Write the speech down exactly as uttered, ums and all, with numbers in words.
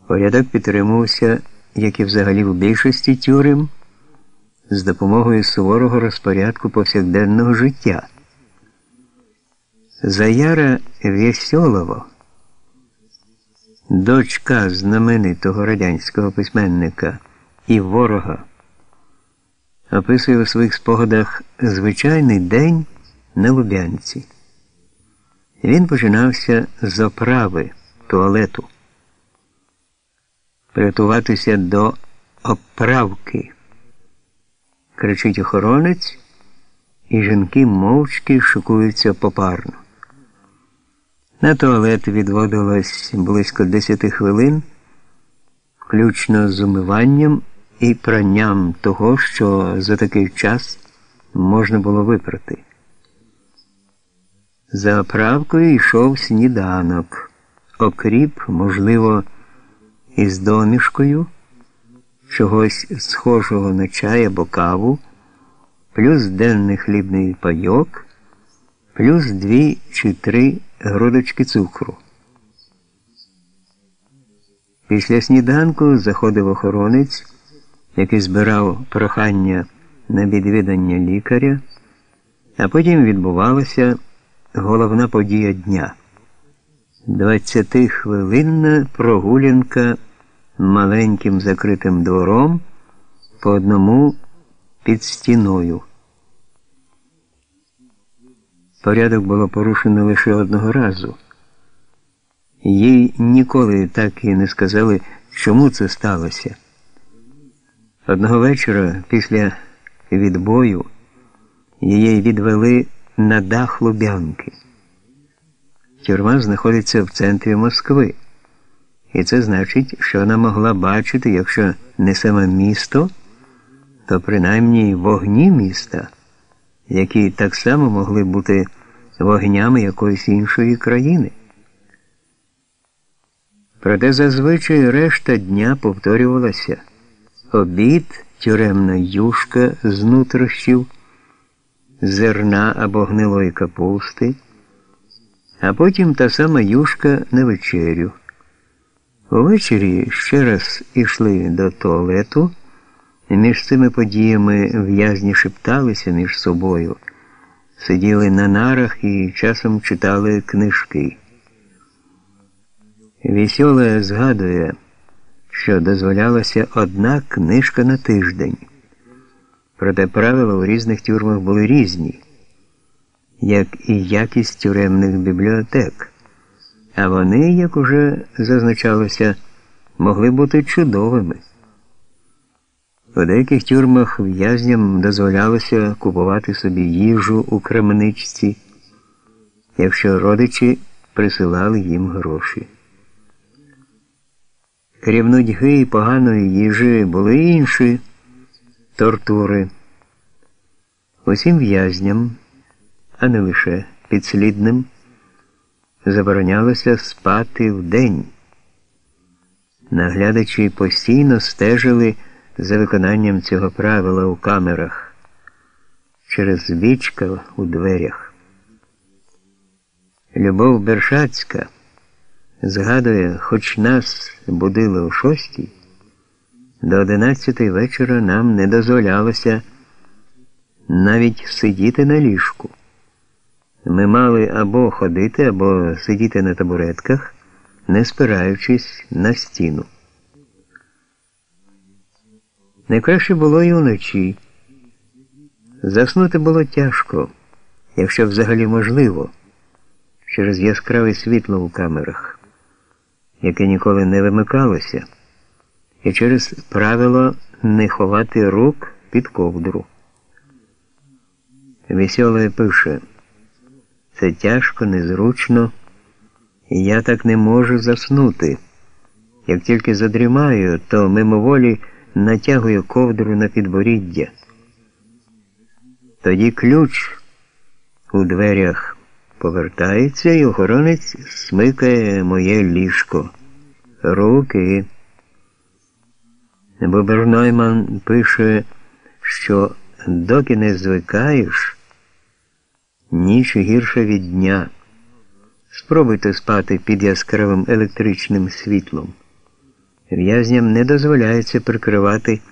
Порядок підтримувався, як і взагалі в більшості тюрем, з допомогою суворого розпорядку повсякденного життя. Заяра Вєсьолова, дочка знаменитого радянського письменника і ворога, описує у своїх спогадах звичайний день на Лубянці. Він починався з оправи туалету. Приготуватися до оправки, кричить охоронець, і жінки мовчки шикуються попарно. На туалет відводилось близько десяти хвилин, включно з умиванням і пранням того, що за такий час можна було випрати. За оправкою йшов сніданок, окріп, можливо, із домішкою, чогось схожого на чай або каву, плюс денний хлібний пайок, плюс дві чи три грудочки цукру. Після сніданку заходив охоронець, який збирав прохання на відвідання лікаря, а потім відбувалася головна подія дня – двадцятихвилинна прогулянка маленьким закритим двором по одному під стіною. Порядок було порушено лише одного разу. Їй ніколи так і не сказали, чому це сталося. Одного вечора після відбою її відвели на дах Лубянки. Тюрма знаходиться в центрі Москви. І це значить, що вона могла бачити, якщо не саме місто, то принаймні вогні міста, які так само могли бути вогнями якоїсь іншої країни. Проте зазвичай решта дня повторювалася: обід, тюремна юшка з нутрощів, зерна або гнилої капусти, а потім та сама юшка на вечерю. Увечері ще раз ішли до туалету, і між цими подіями в'язні шепталися між собою, сиділи на нарах і часом читали книжки. Вєсьола згадує, що дозволялася одна книжка на тиждень. Проте правила у різних тюрмах були різні, як і якість тюремних бібліотек. А вони, як уже зазначалося, могли бути чудовими. У деяких тюрмах в'язням дозволялося купувати собі їжу у крамничці, якщо родичі присилали їм гроші. Крім нудьги і поганої їжі були й інші тортури. Усім в'язням, а не лише підслідним, заборонялося спати вдень. Наглядачі постійно стежили за виконанням цього правила у камерах, через вічка у дверях. Любов Бершацька згадує, хоч нас будили о шостій, до одинадцятої вечора нам не дозволялося навіть сидіти на ліжку. Ми мали або ходити, або сидіти на табуретках, не спираючись на стіну. Найкраще було і уночі. Заснути було тяжко, якщо взагалі можливо, через яскраве світло у камерах, яке ніколи не вимикалося, і через правило не ховати рук під ковдру. Вєсьола пише: «Це тяжко, незручно, і я так не можу заснути. Як тільки задрімаю, то мимоволі натягую ковдру на підборіддя. Тоді ключ у дверях повертається, і охоронець смикає моє ліжко. Руки». Бубер-Нойман пише, що доки не звикаєш, ніч гірша від дня. Спробуйте спати під яскравим електричним світлом. В'язням не дозволяється прикривати